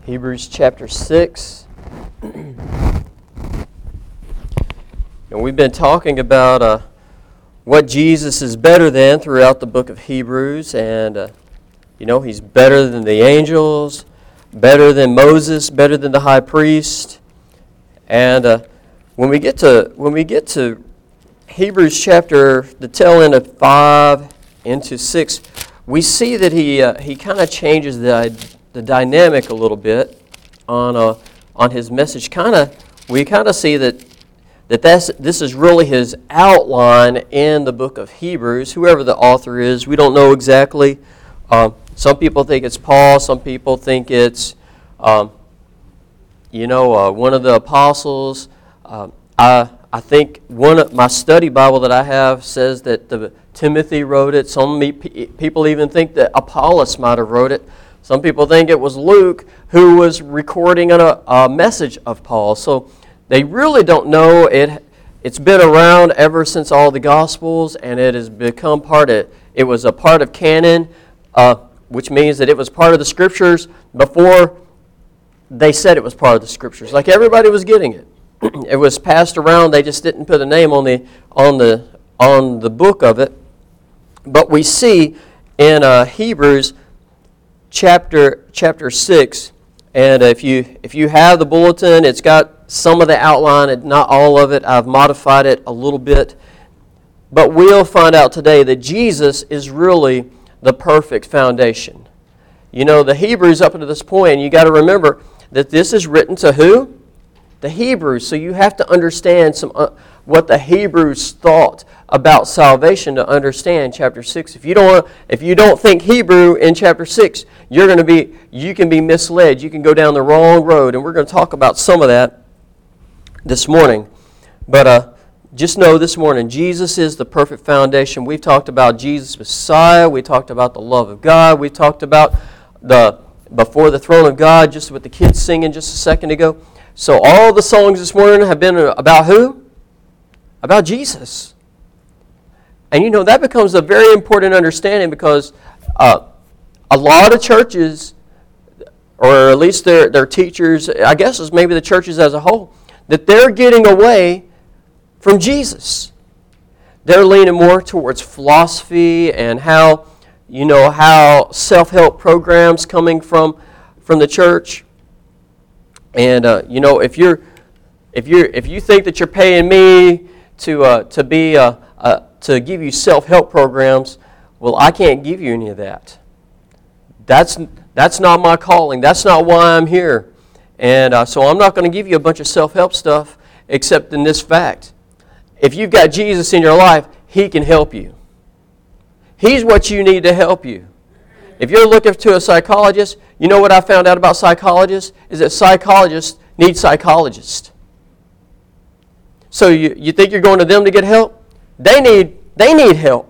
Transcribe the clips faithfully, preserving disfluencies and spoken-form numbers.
Hebrews chapter six. And we've been talking about uh, what Jesus is better than throughout the book of Hebrews. And, uh, you know, he's better than the angels, better than Moses, better than the high priest. And uh, when we get to when we get to Hebrews chapter, the tail end of five into six, we see that he uh, he kind of changes the the dynamic a little bit on uh, on his message. Kind of we kind of see that that that's, this is really his outline in the book of Hebrews. Whoever the author is, we don't know exactly. Um, some people think it's Paul. Some people think it's um, you know uh, one of the apostles. Um, I I think one of my study Bible that I have says that the Timothy wrote it. Some me, people even think that Apollos might have wrote it. Some people think it was Luke who was recording a, a message of Paul. So they really don't know. It, it's been around ever since all the Gospels, and it has become part of, it was a part of canon, uh, which means that it was part of the Scriptures before they said it was part of the Scriptures. Like everybody was getting it. It was passed around. They just didn't put a name on the on the on the book of it. But we see in uh, Hebrews chapter chapter six, and if you if you have the bulletin, it's got some of the outline, and not all of it. I've modified it a little bit, but we'll find out today that Jesus is really the perfect foundation. You know, the Hebrews up to this point, you got to remember that this is written to who? The Hebrews. So you have to understand some uh, what the Hebrews thought about salvation to understand chapter six. If you don't if you don't think Hebrew in chapter six, you're going to be you can be misled. You can go down the wrong road, and we're going to talk about some of that this morning. But uh, just know this morning, Jesus is the perfect foundation. We've talked about Jesus Messiah. We talked about the love of God. We talked about the before the throne of God, just with the kids singing just a second ago. So all the songs this morning have been about who? About Jesus. And you know, that becomes a very important understanding because uh, a lot of churches, or at least their, their teachers, I guess it's maybe the churches as a whole, that they're getting away from Jesus. They're leaning more towards philosophy and how, you know, how self-help programs coming from, from the church. And uh, you know, if you're, if you if you think that you're paying me to uh, to be uh, uh, to give you self-help programs, well, I can't give you any of that. That's that's not my calling. That's not why I'm here. And uh, so I'm not going to give you a bunch of self-help stuff, except in this fact: if you've got Jesus in your life, He can help you. He's what you need to help you. If you're looking to a psychologist, you know what I found out about psychologists? Is that psychologists need psychologists. So you, you think you're going to them to get help? They need, they need help.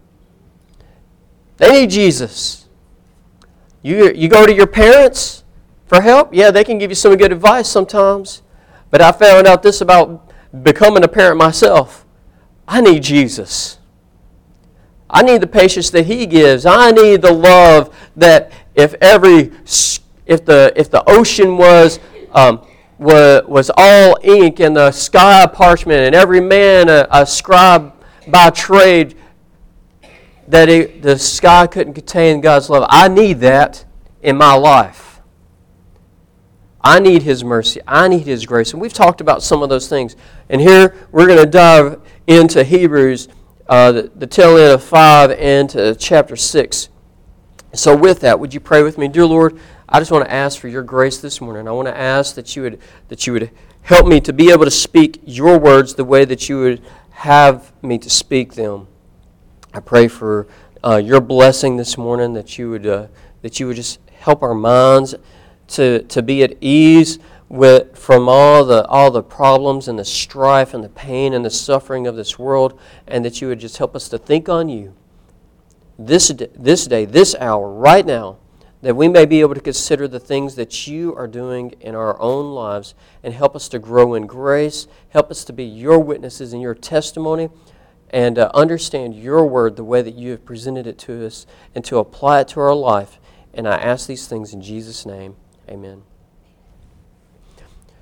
They need Jesus. You, you go to your parents for help? Yeah, they can give you some good advice sometimes. But I found out this about becoming a parent myself. I need Jesus. I need the patience that He gives. I need the love that if every if the if the ocean was um, was, was all ink and the sky parchment and every man a, a scribe by trade, that it, the sky couldn't contain God's love. I need that in my life. I need His mercy. I need His grace. And we've talked about some of those things. And here we're going to dive into Hebrews. Uh, the, the tail end of five into chapter six. So with that, would you pray with me? Dear Lord, I just want to ask for your grace this morning. I want to ask that you would that you would help me to be able to speak your words the way that you would have me to speak them. I pray for uh, your blessing this morning, that you would uh, that you would just help our minds to to be at ease with from all the all the problems and the strife and the pain and the suffering of this world, and that you would just help us to think on you this day, this day, this hour, right now, that we may be able to consider the things that you are doing in our own lives, and help us to grow in grace, help us to be your witnesses in your testimony, and uh, understand your word the way that you have presented it to us, and to apply it to our life. And I ask these things in Jesus' name. Amen.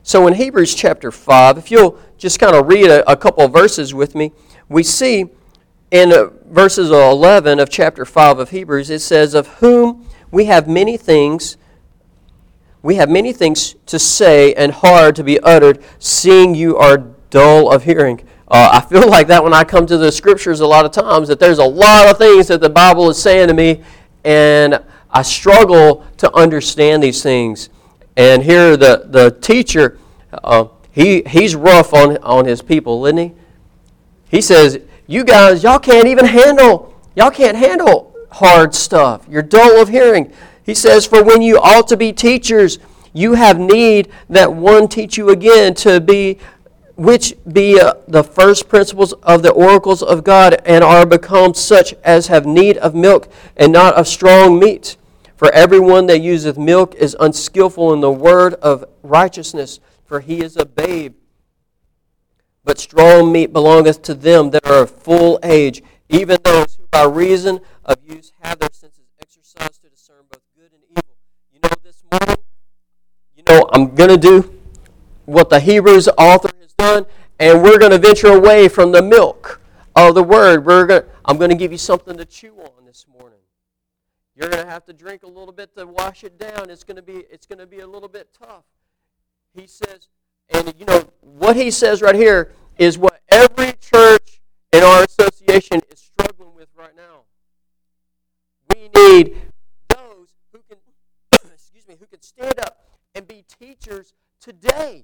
So in Hebrews chapter five, if you'll just kind of read a, a couple of verses with me, we see in uh, verses eleven of chapter five of Hebrews, it says, of whom we have many things, we have many things to say and hard to be uttered, seeing you are dull of hearing. Uh, I feel like that when I come to the Scriptures a lot of times, that there's a lot of things that the Bible is saying to me, and I struggle to understand these things. And here the, the teacher, uh, he he's rough on, on his people, isn't he? He says, you guys, y'all can't even handle, y'all can't handle hard stuff. You're dull of hearing. He says, for when you ought to be teachers, you have need that one teach you again to be, which be uh, the first principles of the oracles of God, and are become such as have need of milk and not of strong meat. For everyone that useth milk is unskillful in the word of righteousness, for he is a babe. But strong meat belongeth to them that are of full age, even those who by reason of use have their senses exercised to discern both good and evil. You know, this morning, you know, I'm going to do what the Hebrews author has done, and we're going to venture away from the milk of the word. We're going to, I'm going to give you something to chew on this morning. You're going to have to drink a little bit to wash it down. It's going to be it's going to be a little bit tough. He says, and you know what he says right here is what every church in our association is struggling with right now. We need those who can excuse me, who can stand up and be teachers today.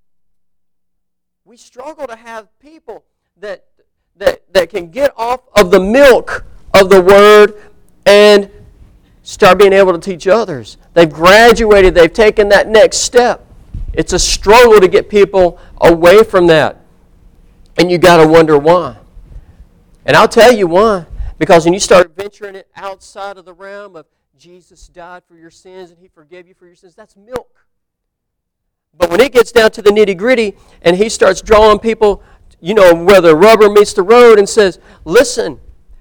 We struggle to have people that that that can get off of the milk of the word and start being able to teach others. They've graduated. They've taken that next step. It's a struggle to get people away from that. And you got to wonder why. And I'll tell you why. Because when you start venturing it outside of the realm of Jesus died for your sins and He forgave you for your sins, that's milk. But when it gets down to the nitty-gritty and He starts drawing people, you know, where the rubber meets the road and says, listen,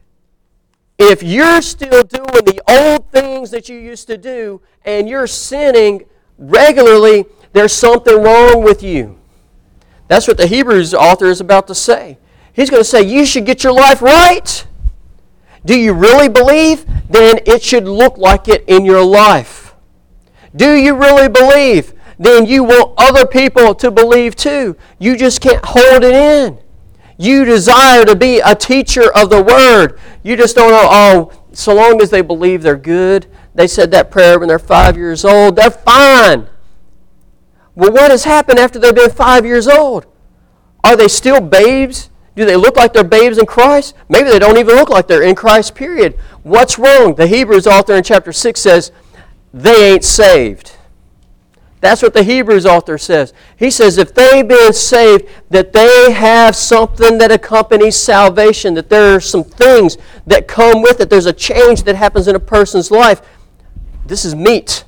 if you're still doing the old things that you used to do and you're sinning regularly, there's something wrong with you. That's what the Hebrews author is about to say. He's going to say, you should get your life right. Do you really believe? Then it should look like it in your life. Do you really believe? Then you want other people to believe too. You just can't hold it in. You desire to be a teacher of the Word. You just don't know, oh, so long as they believe they're good, they said that prayer when they're five years old, they're fine. Well, what has happened after they've been five years old? Are they still babes? Do they look like they're babes in Christ? Maybe they don't even look like they're in Christ, period. What's wrong? The Hebrews author in chapter six says, they ain't saved. That's what the Hebrews author says. He says if they've been saved, that they have something that accompanies salvation, that there are some things that come with it. There's a change that happens in a person's life. This is meat.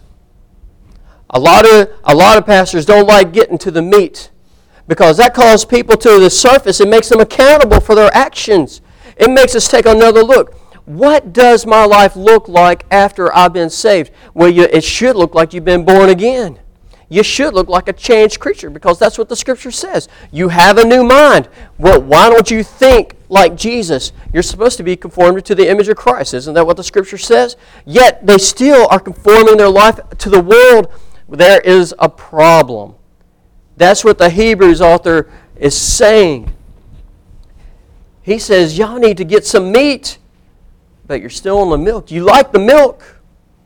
A lot of, a lot of pastors don't like getting to the meat because that calls people to the surface. It makes them accountable for their actions. It makes us take another look. What does my life look like after I've been saved? Well, you, it should look like you've been born again. You should look like a changed creature because that's what the Scripture says. You have a new mind. Well, why don't you think like Jesus? You're supposed to be conformed to the image of Christ. Isn't that what the Scripture says? Yet they still are conforming their life to the world. There is a problem. That's what the Hebrews author is saying. He says, y'all need to get some meat, but you're still on the milk. You like the milk.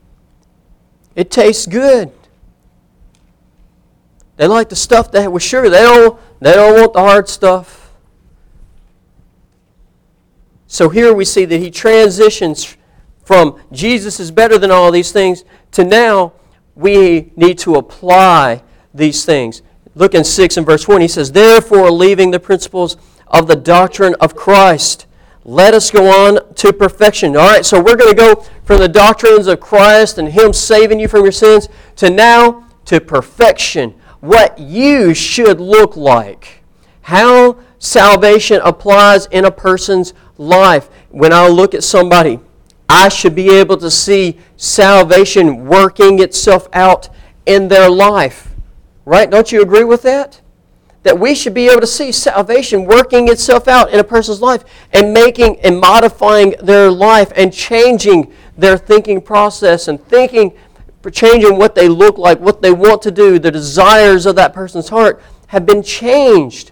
It tastes good. They like the stuff that was sugar. They don't, they don't want the hard stuff. So here we see that he transitions from Jesus is better than all these things to now we need to apply these things. Look in six and verse one. He says, therefore, leaving the principles of the doctrine of Christ, let us go on to perfection. All right, so we're going to go from the doctrines of Christ and Him saving you from your sins to now to perfection. What you should look like. How salvation applies in a person's life. When I look at somebody, I should be able to see salvation working itself out in their life. Right? Don't you agree with that? That we should be able to see salvation working itself out in a person's life and making and modifying their life and changing their thinking process and thinking, changing what they look like, what they want to do, the desires of that person's heart have been changed.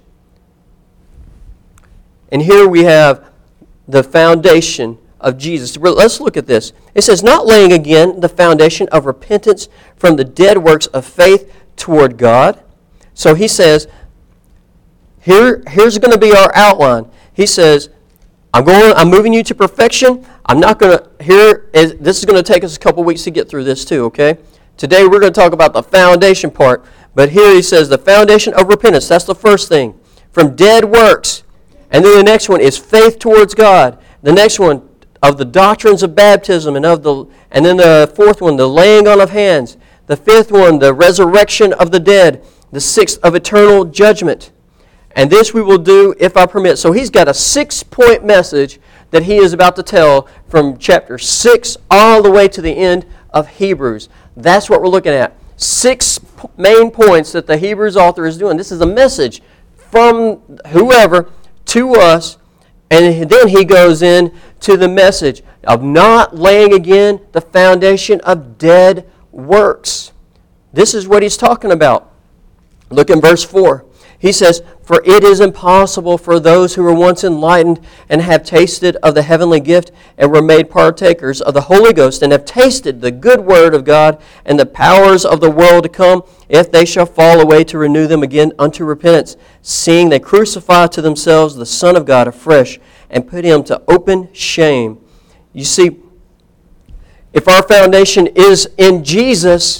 And here we have the foundation of Jesus. Let's look at this. It says, not laying again the foundation of repentance from the dead works of faith toward God. So he says, here, here's going to be our outline. He says, I'm going. I'm moving you to perfection. I'm not going to, here, is, this is going to take us a couple weeks to get through this too, okay? Today we're going to talk about the foundation part. But here he says the foundation of repentance. That's the first thing. From dead works. And then the next one is faith towards God. The next one, of the doctrines of baptism, and of the and then the fourth one, the laying on of hands. The fifth one, the resurrection of the dead. The sixth, of eternal judgment. And this we will do if I permit. So he's got a six-point message that he is about to tell from chapter six all the way to the end of Hebrews. That's what we're looking at. Six main points that the Hebrews author is doing. This is a message from whoever to us. And then he goes in to the message of not laying again the foundation of dead works. This is what he's talking about. Look in verse four. He says, for it is impossible for those who were once enlightened and have tasted of the heavenly gift and were made partakers of the Holy Ghost and have tasted the good word of God and the powers of the world to come, if they shall fall away, to renew them again unto repentance, seeing they crucify to themselves the Son of God afresh and put him to open shame. You see, if our foundation is in Jesus,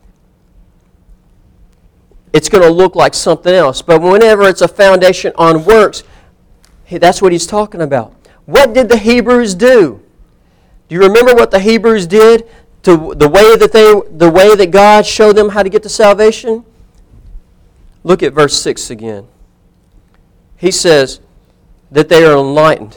it's going to look like something else. But whenever it's a foundation on works, that's what he's talking about. What did the Hebrews do? Do you remember what the Hebrews did? To the way that they, the way that God showed them how to get to salvation? Look at verse six again. He says that they are enlightened.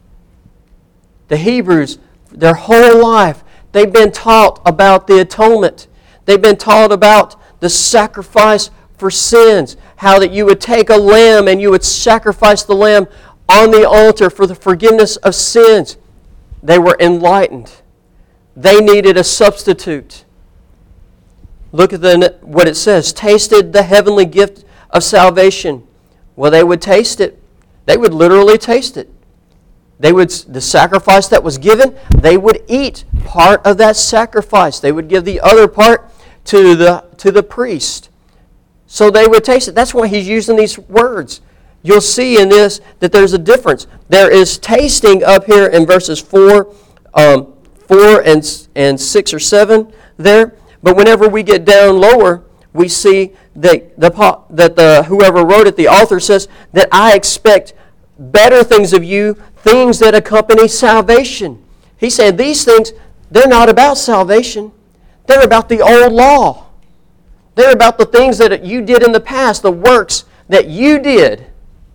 The Hebrews, their whole life, they've been taught about the atonement. They've been taught about the sacrifice for sins, how that you would take a lamb and you would sacrifice the lamb on the altar for the forgiveness of sins. They were enlightened. They needed a substitute. Look at the, what it says. Tasted the heavenly gift of salvation. Well, they would taste it. They would literally taste it. They would, the sacrifice that was given, they would eat part of that sacrifice. They would give the other part to the, to the priest. So they would taste it. That's why he's using these words. You'll see in this that there's a difference. There is tasting up here in verses four, um, four and, and six or seven there. But whenever we get down lower, we see that the that the whoever wrote it, the author says that I expect better things of you, things that accompany salvation. He said these things, they're not about salvation. They're about the old law. They're about the things that you did in the past, the works that you did.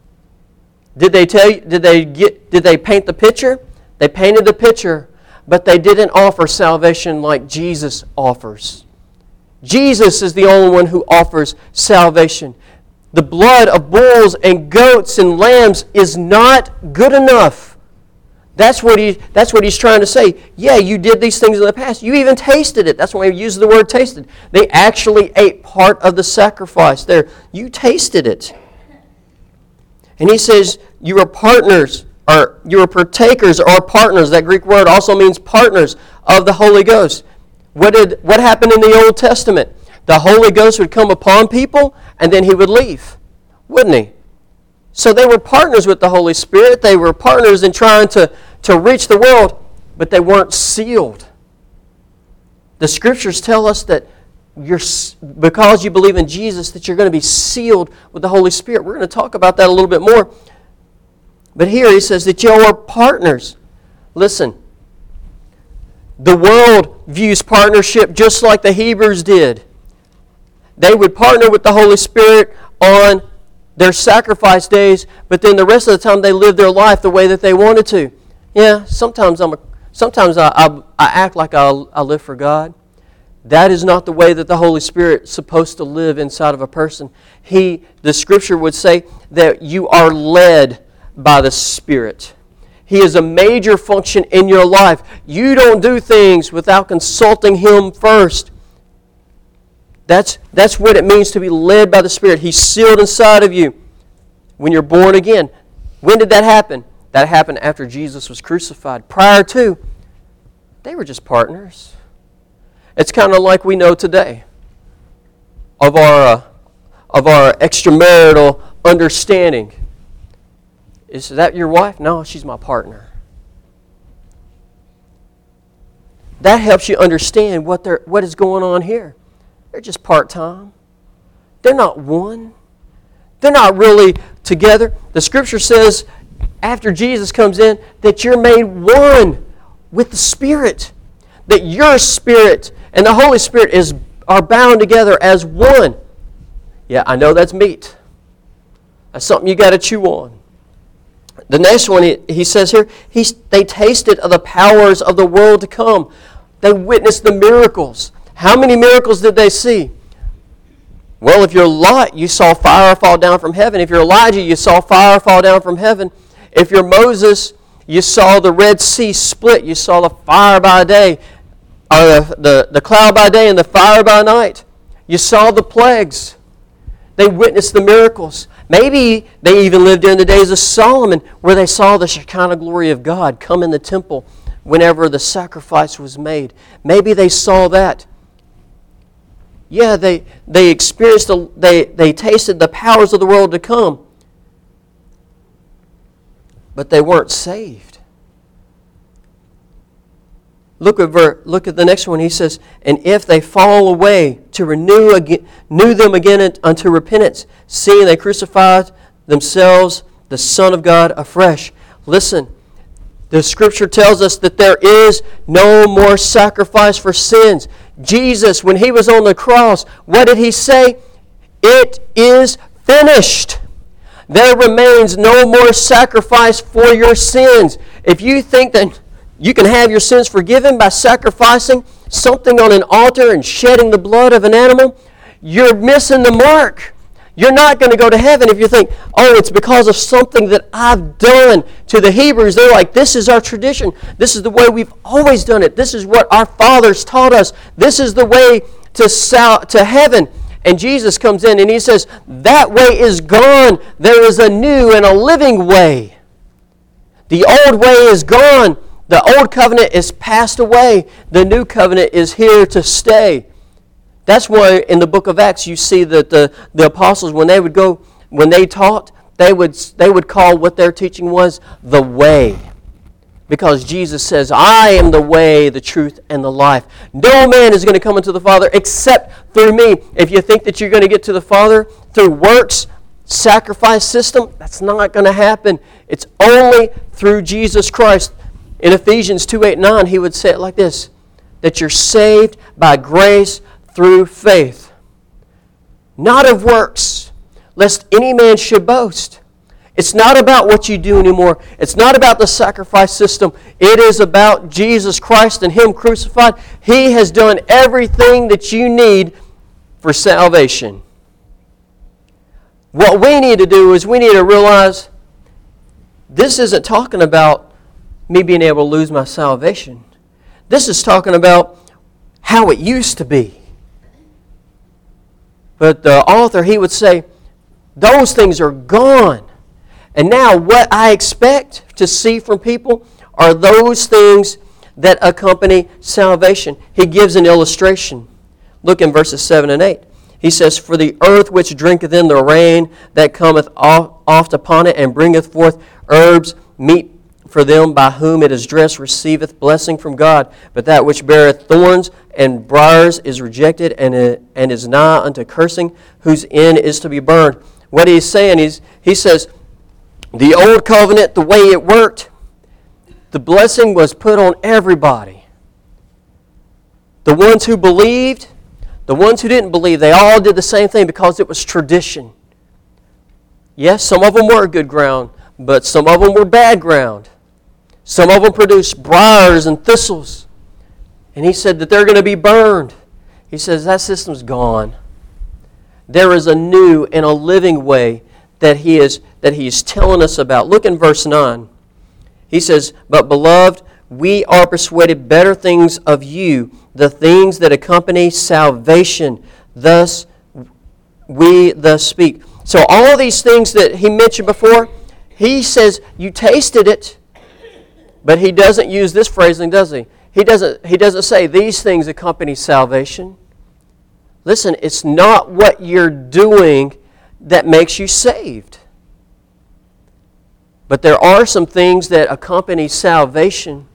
Did they tell you, did they get did they paint the picture? They painted the picture, but they didn't offer salvation like Jesus offers. Jesus is the only one who offers salvation. The blood of bulls and goats and lambs is not good enough. That's what he that's what he's trying to say. Yeah, you did these things in the past. You even tasted it. That's why he uses the word tasted. They actually ate part of the sacrifice there. You tasted it. And he says you are partners, or you are partakers or partners. That Greek word also means partners of the Holy Ghost. What did what happened in the Old Testament? The Holy Ghost would come upon people and then he would leave, wouldn't he? So they were partners with the Holy Spirit. They were partners in trying to, to reach the world, but they weren't sealed. The Scriptures tell us that you're, because you believe in Jesus, that you're going to be sealed with the Holy Spirit. We're going to talk about that a little bit more. But here he says that you are partners. Listen, the world views partnership just like the Hebrews did. They would partner with the Holy Spirit on their sacrifice days, but then the rest of the time they lived their life the way that they wanted to. Yeah, sometimes I'm a, sometimes I, I, I act like I, I live for God. That is not the way that the Holy Spirit is supposed to live inside of a person. He, the Scripture would say that you are led by the Spirit. He is a major function in your life. You don't do things without consulting Him first. That's, that's what it means to be led by the Spirit. He's sealed inside of you when you're born again. When did that happen? That happened after Jesus was crucified. Prior to, they were just partners. It's kind of like we know today of our, uh, of our extramarital understanding. Is that your wife? No, she's my partner. That helps you understand what, they're, what is going on here. They're just part-time. They're not one. They're not really together. The Scripture says after Jesus comes in that you're made one with the Spirit. That your spirit and the Holy Spirit is are bound together as one. Yeah, I know that's meat. That's something you got to chew on. The next one, he, he says here, he's, they tasted of the powers of the world to come. They witnessed the miracles. How many miracles did they see? Well, if you're Lot, you saw fire fall down from heaven. If you're Elijah, you saw fire fall down from heaven. If you're Moses, you saw the Red Sea split. You saw the fire by day, or the, the, the cloud by day and the fire by night. You saw the plagues. They witnessed the miracles. Maybe they even lived during the days of Solomon, where they saw the Shekinah glory of God come in the temple whenever the sacrifice was made. Maybe they saw that. Yeah, they they experienced, the, they, they tasted the powers of the world to come. But they weren't saved. Look at, ver, look at the next one. He says, and if they fall away, to renew, again, renew them again unto repentance, seeing they crucified themselves, the Son of God, afresh. Listen, the Scripture tells us that there is no more sacrifice for sins. Jesus, when He was on the cross, what did He say? It is finished. There remains no more sacrifice for your sins. If you think that you can have your sins forgiven by sacrificing something on an altar and shedding the blood of an animal, you're missing the mark. You're not going to go to heaven if you think, oh, it's because of something that I've done. To the Hebrews, they're like, this is our tradition. This is the way we've always done it. This is what our fathers taught us. This is the way to sal- to heaven. And Jesus comes in and He says, that way is gone. There is a new and a living way. The old way is gone. The old covenant is passed away. The new covenant is here to stay. That's why in the book of Acts you see that the, the apostles, when they would go, when they taught, they would, they would call what their teaching was the way. Because Jesus says, I am the way, the truth, and the life. No man is going to come into the Father except through me. If you think that you're going to get to the Father through works, sacrifice system, that's not going to happen. It's only through Jesus Christ. In Ephesians two, eight, nine, he would say it like this, that you're saved by grace through faith, not of works, lest any man should boast. It's not about what you do anymore. It's not about the sacrifice system. It is about Jesus Christ and Him crucified. He has done everything that you need for salvation. What we need to do is we need to realize this isn't talking about me being able to lose my salvation. This is talking about how it used to be. But the author, he would say, those things are gone. And now what I expect to see from people are those things that accompany salvation. He gives an illustration. Look in verses seven and eight. He says, for the earth which drinketh in the rain that cometh oft upon it, and bringeth forth herbs, meat for them by whom it is dressed, receiveth blessing from God. But that which beareth thorns and briars is rejected, and, and is nigh unto cursing, whose end is to be burned. What he's saying is, he says, the old covenant, the way it worked, the blessing was put on everybody. The ones who believed, the ones who didn't believe, they all did the same thing because it was tradition. Yes, some of them were good ground, but some of them were bad ground. Some of them produced briars and thistles. And he said that they're going to be burned. He says that system's gone. There is a new and a living way that he is that he is telling us about. Look in verse nine. He says, "But beloved, we are persuaded better things of you, the things that accompany salvation. Thus we thus speak." So all of these things that he mentioned before, he says, you tasted it, but he doesn't use this phrasing, does he? He doesn't, he doesn't say these things accompany salvation. Listen, it's not what you're doing that makes you saved. But there are some things that accompany salvation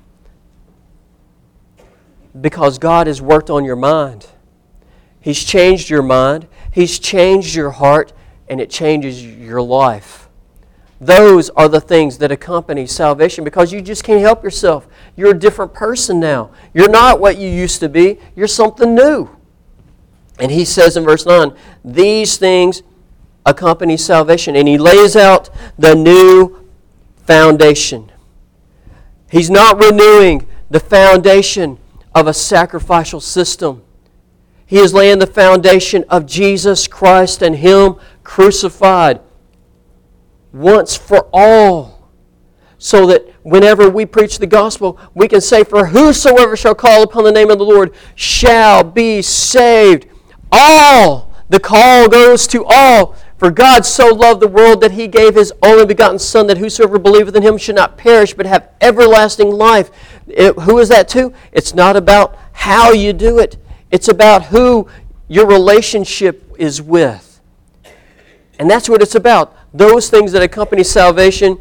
because God has worked on your mind. He's changed your mind. He's changed your heart, and it changes your life. Those are the things that accompany salvation because you just can't help yourself. You're a different person now. You're not what you used to be. You're something new. And he says in verse nine, these things accompany salvation. And he lays out the new foundation. He's not renewing the foundation of a sacrificial system. He is laying the foundation of Jesus Christ and Him crucified once for all. So that whenever we preach the gospel, we can say, "For whosoever shall call upon the name of the Lord shall be saved." All. The call goes to all. For God so loved the world that He gave His only begotten Son, that whosoever believeth in Him should not perish, but have everlasting life. It, who is that to? It's not about how you do it. It's about who your relationship is with. And that's what it's about. Those things that accompany salvation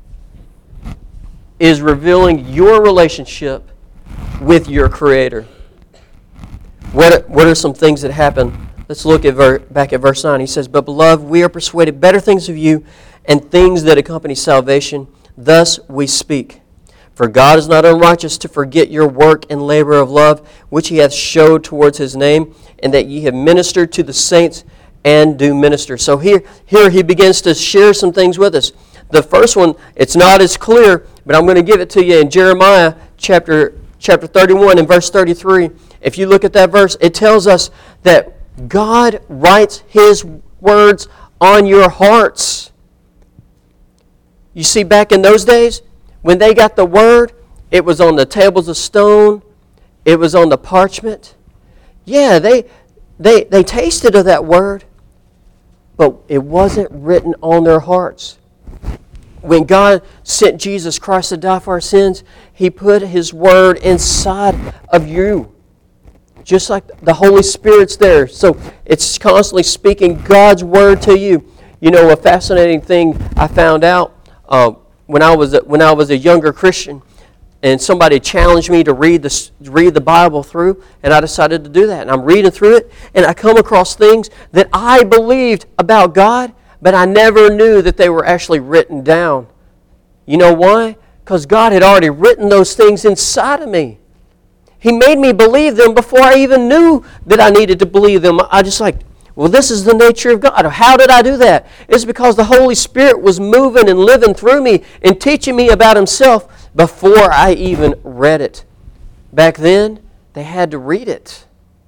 is revealing your relationship with your Creator. What are, what are some things that happen? Let's look at ver, back at verse nine. He says, "But beloved, we are persuaded better things of you, and things that accompany salvation. Thus we speak. For God is not unrighteous to forget your work and labor of love, which He hath showed towards His name, and that ye have ministered to the saints and do minister." So here, here he begins to share some things with us. The first one, it's not as clear, but I'm going to give it to you in Jeremiah chapter, chapter thirty-one and verse thirty-three. If you look at that verse, it tells us that God writes His words on your hearts. You see, back in those days, when they got the word, it was on the tables of stone. It was on the parchment. Yeah, they, they, they tasted of that word, but it wasn't written on their hearts. When God sent Jesus Christ to die for our sins, He put His word inside of you. Just like the Holy Spirit's there. So it's constantly speaking God's word to you. You know, a fascinating thing I found out uh, when I was a, when I was a younger Christian, and somebody challenged me to read the read the Bible through, and I decided to do that. And I'm reading through it, and I come across things that I believed about God, but I never knew that they were actually written down. You know why? Because God had already written those things inside of me. He made me believe them before I even knew that I needed to believe them. I just like, well, this is the nature of God. How did I do that? It's because the Holy Spirit was moving and living through me and teaching me about Himself before I even read it. Back then, they had to read it.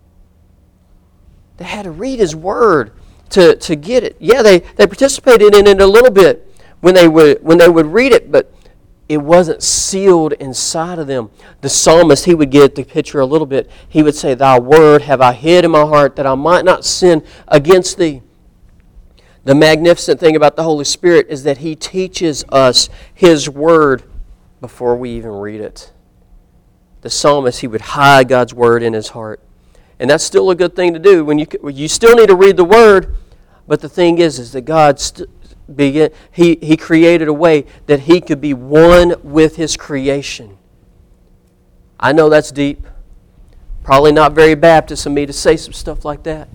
They had to read His Word to, to get it. Yeah, they, they participated in it a little bit when they would when they would read it, but it wasn't sealed inside of them. The psalmist, he would get the picture a little bit. He would say, "Thy word have I hid in my heart, that I might not sin against Thee." The magnificent thing about the Holy Spirit is that He teaches us His word before we even read it. The psalmist, he would hide God's word in his heart. And that's still a good thing to do. When you you still need to read the word, but the thing is, is that God st- Begin, he, he created a way that He could be one with His creation. I know that's deep. Probably not very Baptist of me to say some stuff like that.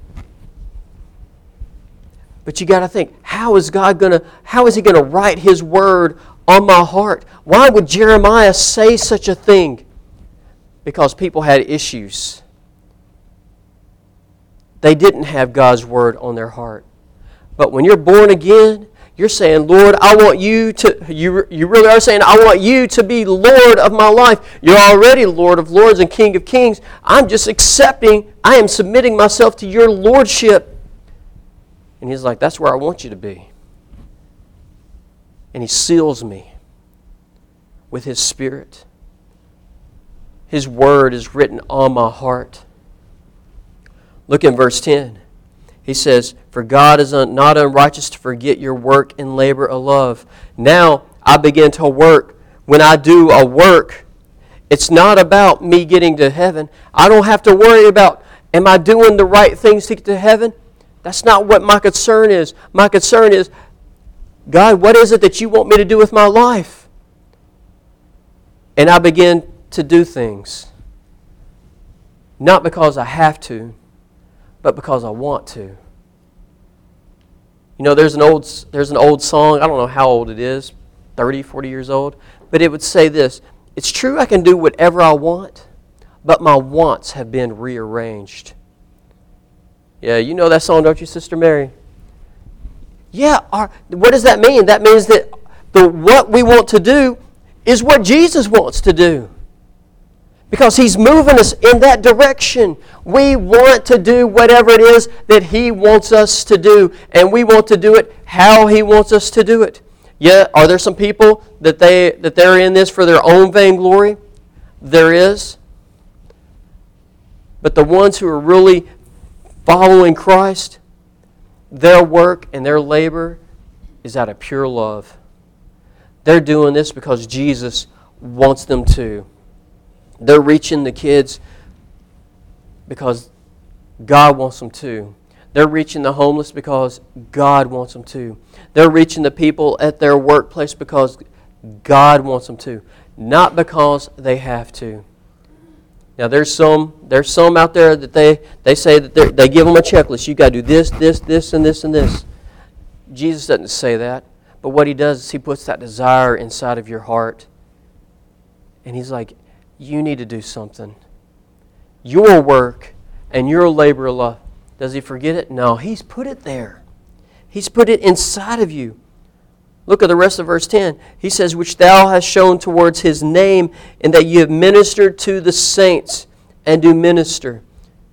But you got to think, how is God going to, how is He going to write His word on my heart? Why would Jeremiah say such a thing? Because people had issues. They didn't have God's word on their heart. But when you're born again, You're saying, Lord, I want you to, you, you really are saying, I want you to be Lord of my life. You're already Lord of lords and King of kings. I'm just accepting, I am submitting myself to your lordship. And he's like, that's where I want you to be. And he seals me with his Spirit. His word is written on my heart. Look in verse ten. He says, for God is not unrighteous to forget your work and labor of love. Now I begin to work. When I do a work, it's not about me getting to heaven. I don't have to worry about, am I doing the right things to get to heaven? That's not what my concern is. My concern is, God, what is it that you want me to do with my life? And I begin to do things. Not because I have to, but because I want to. You know, there's an old there's an old song, I don't know how old it is, thirty, forty years old, but it would say this, it's true I can do whatever I want, but my wants have been rearranged. Yeah, you know that song, don't you, Sister Mary? Yeah, our, what does that mean? That means that the what we want to do is what Jesus wants to do. Because He's moving us in that direction. We want to do whatever it is that He wants us to do. And we want to do it how He wants us to do it. Yeah, are there some people that, they, that they're in this for their own vainglory? There is. But the ones who are really following Christ, their work and their labor is out of pure love. They're doing this because Jesus wants them to. They're reaching the kids because God wants them to. They're reaching the homeless because God wants them to. They're reaching the people at their workplace because God wants them to, not because they have to. Now there's some there's some out there that they, they say that they give them a checklist. You got to do this, this, this, and this, and this. Jesus doesn't say that. But what He does is He puts that desire inside of your heart. And He's like, you need to do something. Your work and your labor of love. Does He forget it? No, He's put it there. He's put it inside of you. Look at the rest of verse ten. He says, which thou hast shown towards His name, and that you have ministered to the saints and do minister.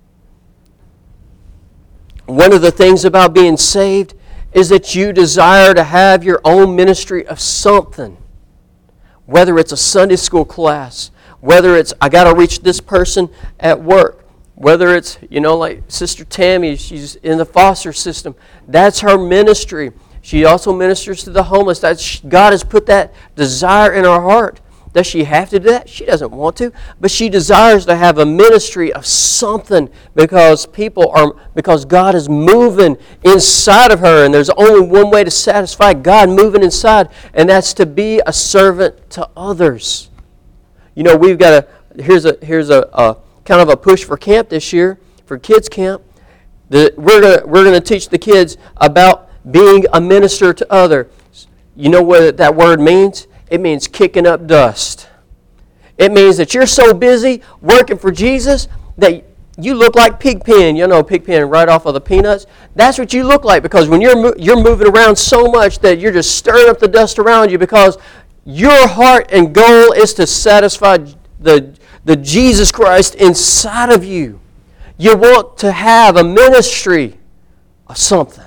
One of the things about being saved is that you desire to have your own ministry of something. Whether it's a Sunday school class, whether it's, I got to reach this person at work, whether it's, you know, like Sister Tammy, she's in the foster system. That's her ministry. She also ministers to the homeless. That's, God has put that desire in her heart. Does she have to do that? She doesn't want to. But she desires to have a ministry of something because people are, because God is moving inside of her. And there's only one way to satisfy God moving inside, and that's to be a servant to others. You know, we've got a, here's a, here's a, a kind of a push for camp this year, for kids camp. The, we're going we're gonna teach the kids about being a minister to others. You know what that word means? It means kicking up dust. It means that you're so busy working for Jesus that you look like Pigpen. You know Pigpen right off of the Peanuts? That's what you look like, because when you're you're moving around so much that you're just stirring up the dust around you, because your heart and goal is to satisfy the, the Jesus Christ inside of you. You want to have a ministry of something.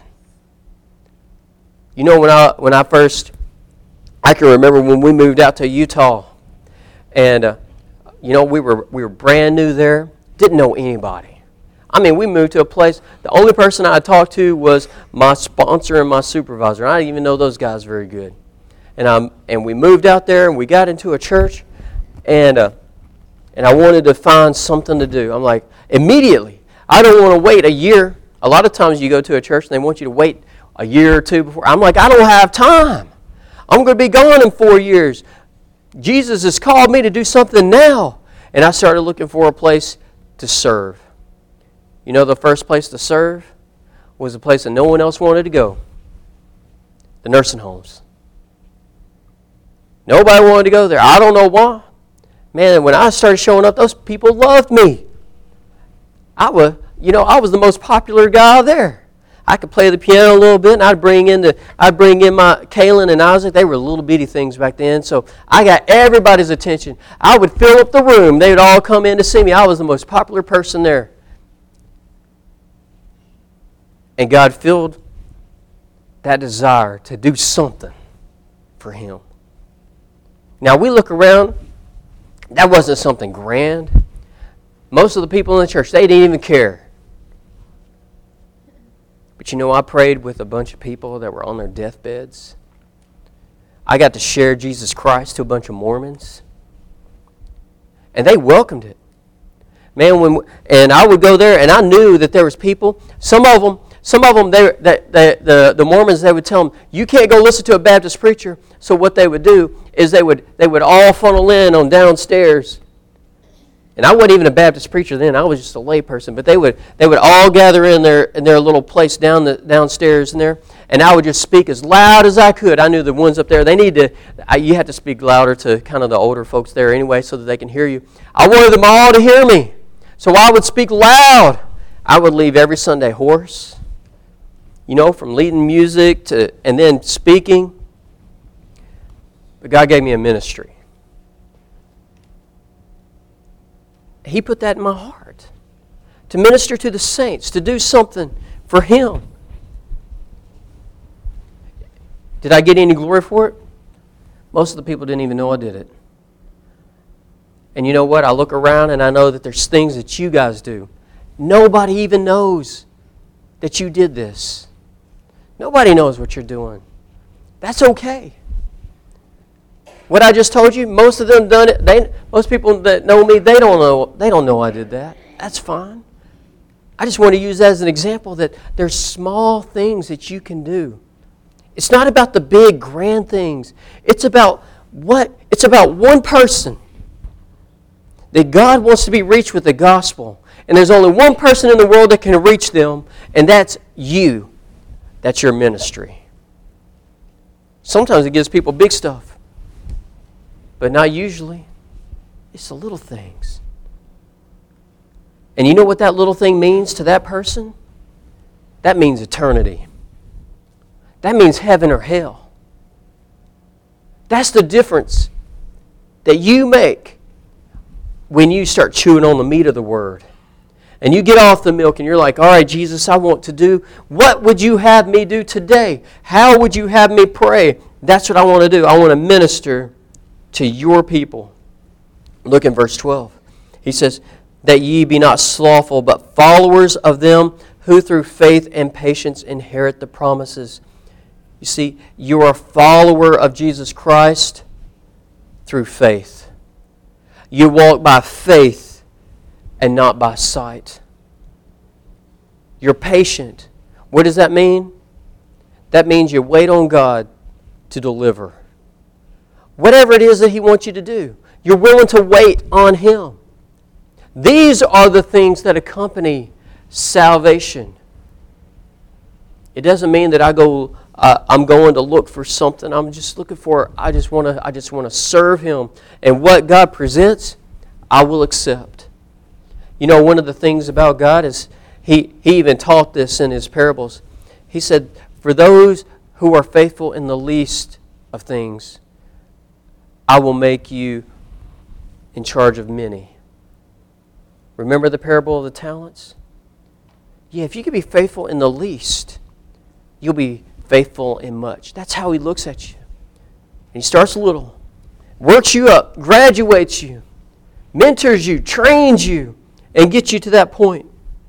You know, when I when I first... I can remember when we moved out to Utah, and uh, you know we were we were brand new there, didn't know anybody. I mean, we moved to a place. The only person I talked to was my sponsor and my supervisor. I didn't even know those guys very good, and um and we moved out there and we got into a church, and uh, and I wanted to find something to do. I'm like, immediately, I don't want to wait a year. A lot of times you go to a church and they want you to wait a year or two before. I'm like, I don't have time. I'm going to be gone in four years. Jesus has called me to do something now. And I started looking for a place to serve. You know, the first place to serve was a place that no one else wanted to go. The nursing homes. Nobody wanted to go there. I don't know why. Man, when I started showing up, those people loved me. I was, you know, I was the most popular guy there. I could play the piano a little bit, and I'd bring in the I'd bring in my Kaylin and Isaac. They were little bitty things back then, so I got everybody's attention. I would fill up the room. They would all come in to see me. I was the most popular person there. And God filled that desire to do something for Him. Now we look around, that wasn't something grand. Most of the people in the church, they didn't even care. But you know, I prayed with a bunch of people that were on their deathbeds. I got to share Jesus Christ to a bunch of Mormons. And they welcomed it. Man, when and I would go there, and I knew that there was people, some of them, Some of them, they, they, they, the, the Mormons, they would tell them, you can't go listen to a Baptist preacher. So what they would do is they would they would all funnel in on downstairs. And I wasn't even a Baptist preacher then. I was just a lay person. But they would they would all gather in their in their little place down the downstairs in there. And I would just speak as loud as I could. I knew the ones up there, they need to, I, you have to speak louder to kind of the older folks there anyway so that they can hear you. I wanted them all to hear me. So I would speak loud. I would leave every Sunday hoarse. You know, from leading music to and then speaking. But God gave me a ministry. He put that in my heart. To minister to the saints, to do something for Him. Did I get any glory for it? Most of the people didn't even know I did it. And you know what? I look around and I know that there's things that you guys do. Nobody even knows that you did this. Nobody knows what you're doing. That's okay. What I just told you, most of them done it. They, most people that know me, they don't know. They don't know I did that. That's fine. I just want to use that as an example that there's small things that you can do. It's not about the big, grand things. It's about what? It's about one person that God wants to be reached with the gospel. And there's only one person in the world that can reach them, and that's you. That's your ministry. Sometimes it gives people big stuff, but not usually. It's the little things. And you know what that little thing means to that person? That means eternity. That means heaven or hell. That's the difference that you make when you start chewing on the meat of the Word. And you get off the milk and you're like, all right, Jesus, I want to do. What would you have me do today? How would you have me pray? That's what I want to do. I want to minister to your people. Look in verse twelve. He says, that ye be not slothful, but followers of them who through faith and patience inherit the promises. You see, you are a follower of Jesus Christ through faith. You walk by faith and not by sight. You're patient. What does that mean? That means you wait on God to deliver. Whatever it is that He wants you to do, you're willing to wait on Him. These are the things that accompany salvation. It doesn't mean that I go, uh, I'm going to look for something. I'm just looking for, I just want to, I just want to serve Him. And what God presents, I will accept. You know, one of the things about God is He, he even taught this in His parables. He said, for those who are faithful in the least of things, I will make you in charge of many. Remember the parable of the talents? Yeah, if you can be faithful in the least, you'll be faithful in much. That's how He looks at you. And He starts little, works you up, graduates you, mentors you, trains you, and gets you to that point.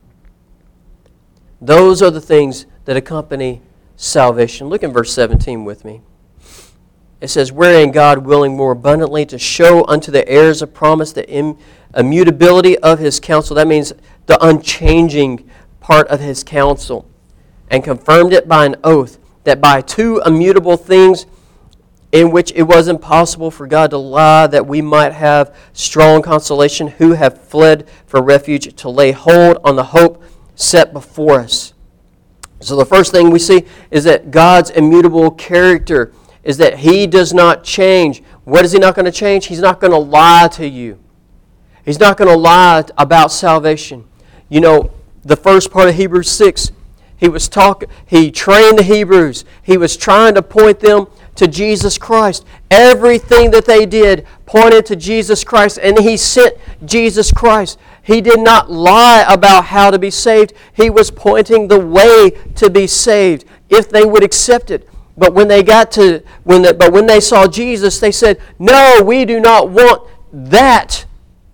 Those are the things that accompany salvation. Look in verse seventeen with me. It says, wherein God willing more abundantly to show unto the heirs of promise the im- immutability of His counsel. That means the unchanging part of His counsel. And confirmed it by an oath, that by two immutable things in which it was impossible for God to lie, that we might have strong consolation, who have fled for refuge, to lay hold on the hope set before us. So the first thing we see is that God's immutable character is that He does not change. What is He not going to change? He's not going to lie to you. He's not going to lie about salvation. You know, the first part of Hebrews six, He was talk, He trained the Hebrews. He was trying to point them to Jesus Christ. Everything that they did pointed to Jesus Christ, and He sent Jesus Christ. He did not lie about how to be saved. He was pointing the way to be saved if they would accept it. But when they got to when the, but when they saw Jesus, they said, "No, we do not want that."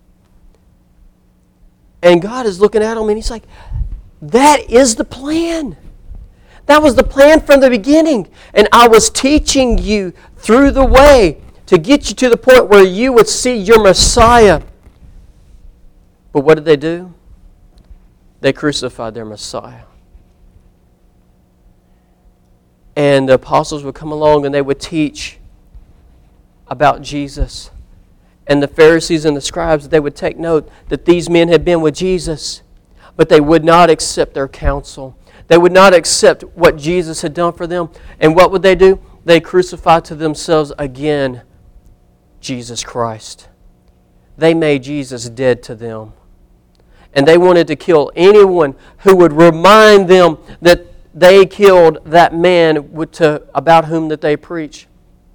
And God is looking at them and He's like, that is the plan. That was the plan from the beginning. And I was teaching you through the way to get you to the point where you would see your Messiah. But what did they do? They crucified their Messiah. And the apostles would come along and they would teach about Jesus. And the Pharisees and the scribes, they would take note that these men had been with Jesus, but they would not accept their counsel. They would not accept what Jesus had done for them. And what would they do? They crucified to themselves again Jesus Christ. They made Jesus dead to them. And they wanted to kill anyone who would remind them that they killed that man to, about whom that they preach.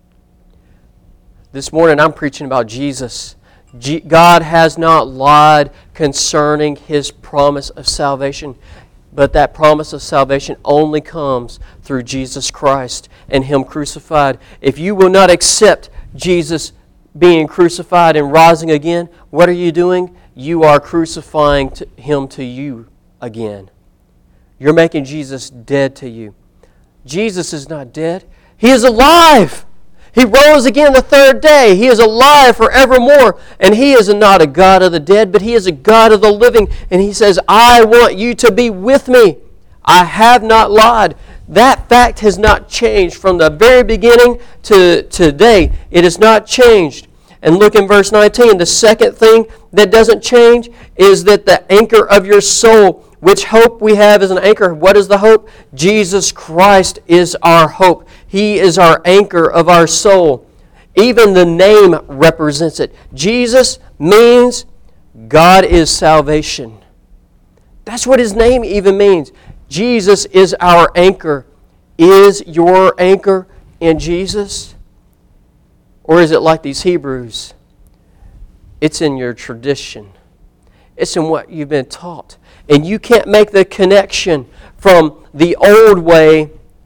This morning I'm preaching about Jesus. G- God has not lied concerning His promise of salvation, but that promise of salvation only comes through Jesus Christ and Him crucified. If you will not accept Jesus being crucified and rising again, what are you doing? You are crucifying to Him to you again. You're making Jesus dead to you. Jesus is not dead. He is alive. He rose again the third day. He is alive forevermore. And He is not a God of the dead, but He is a God of the living. And He says, I want you to be with me. I have not lied. That fact has not changed from the very beginning to today. It has not changed. And look in verse nineteen. The second thing that doesn't change is that the anchor of your soul, which hope we have as an anchor. What is the hope? Jesus Christ is our hope. He is our anchor of our soul. Even the name represents it. Jesus means God is salvation. That's what His name even means. Jesus is our anchor. Is your anchor in Jesus? Or is it like these Hebrews? It's in your tradition. It's in what you've been taught. And you can't make the connection from the old way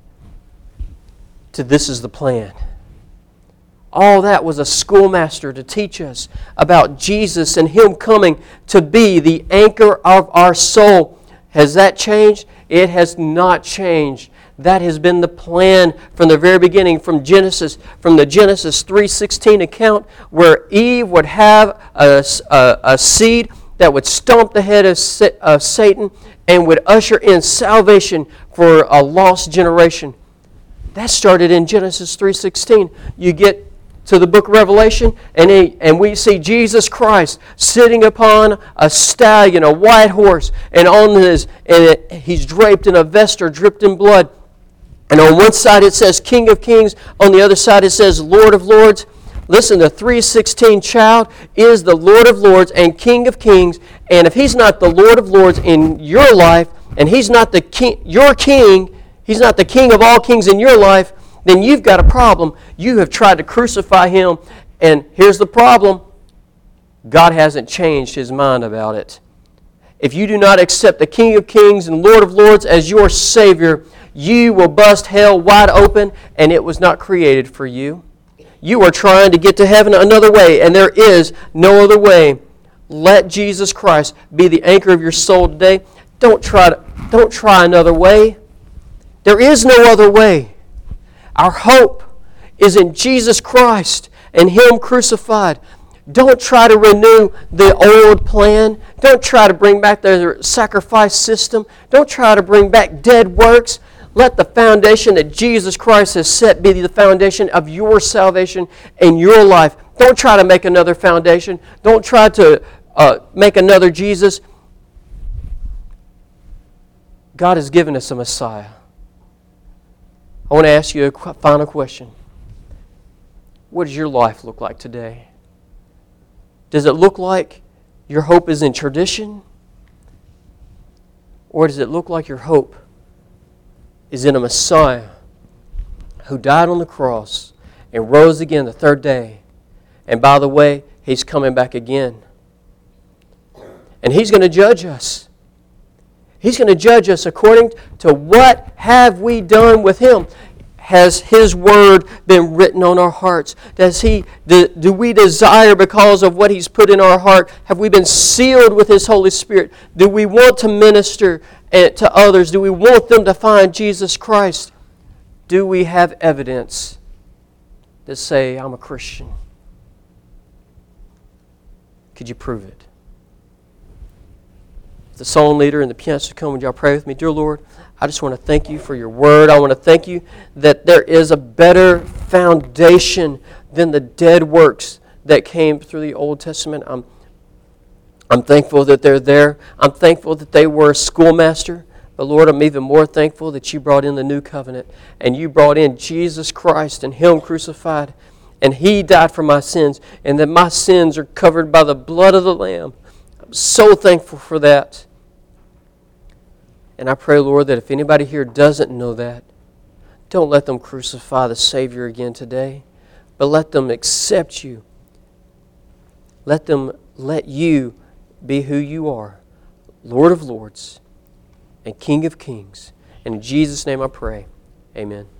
to this is the plan. All that was a schoolmaster to teach us about Jesus and Him coming to be the anchor of our soul. Has that changed? It has not changed. That has been the plan from the very beginning, from Genesis, from the Genesis three sixteen account, where Eve would have a, a, a seed that would stomp the head of, of Satan and would usher in salvation for a lost generation. That started in Genesis three sixteen. You get to the book of Revelation, and, he, and we see Jesus Christ sitting upon a stallion, a white horse, and on his and it, He's draped in a vesture dripped in blood. And on one side it says King of Kings, on the other side it says Lord of Lords. Listen, the three sixteen child is the Lord of Lords and King of Kings. And if He's not the Lord of Lords in your life, and He's not the king, your King, He's not the King of all kings in your life, then you've got a problem. You have tried to crucify Him. And here's the problem. God hasn't changed His mind about it. If you do not accept the King of Kings and Lord of Lords as your Savior, you will bust hell wide open, and it was not created for you. You are trying to get to heaven another way, and there is no other way. Let Jesus Christ be the anchor of your soul today. Don't try to, don't try another way. There is no other way. Our hope is in Jesus Christ and Him crucified. Don't try to renew the old plan. Don't try to bring back the sacrifice system. Don't try to bring back dead works. Let the foundation that Jesus Christ has set be the foundation of your salvation and your life. Don't try to make another foundation. Don't try to uh, make another Jesus. God has given us a Messiah. I want to ask you a final question. What does your life look like today? Does it look like your hope is in tradition? Or does it look like your hope is in a Messiah who died on the cross and rose again the third day. And by the way, He's coming back again. And He's going to judge us. He's going to judge us according to what have we done with Him. Has His Word been written on our hearts? Does He, do, do we desire because of what He's put in our heart? Have we been sealed with His Holy Spirit? Do we want to minister to others? Do we want them to find Jesus Christ? Do we have evidence to say, I'm a Christian? Could you prove it? The song leader and the pianist come, would y'all pray with me? Dear Lord, I just want to thank You for Your Word. I want to thank You that there is a better foundation than the dead works that came through the Old Testament. I'm, I'm thankful that they're there. I'm thankful that they were a schoolmaster. But Lord, I'm even more thankful that You brought in the new covenant and You brought in Jesus Christ and Him crucified. And He died for my sins and that my sins are covered by the blood of the Lamb. I'm so thankful for that. And I pray, Lord, that if anybody here doesn't know that, don't let them crucify the Savior again today, but let them accept You. Let them let You be who You are, Lord of Lords and King of Kings. And in Jesus' name I pray, amen.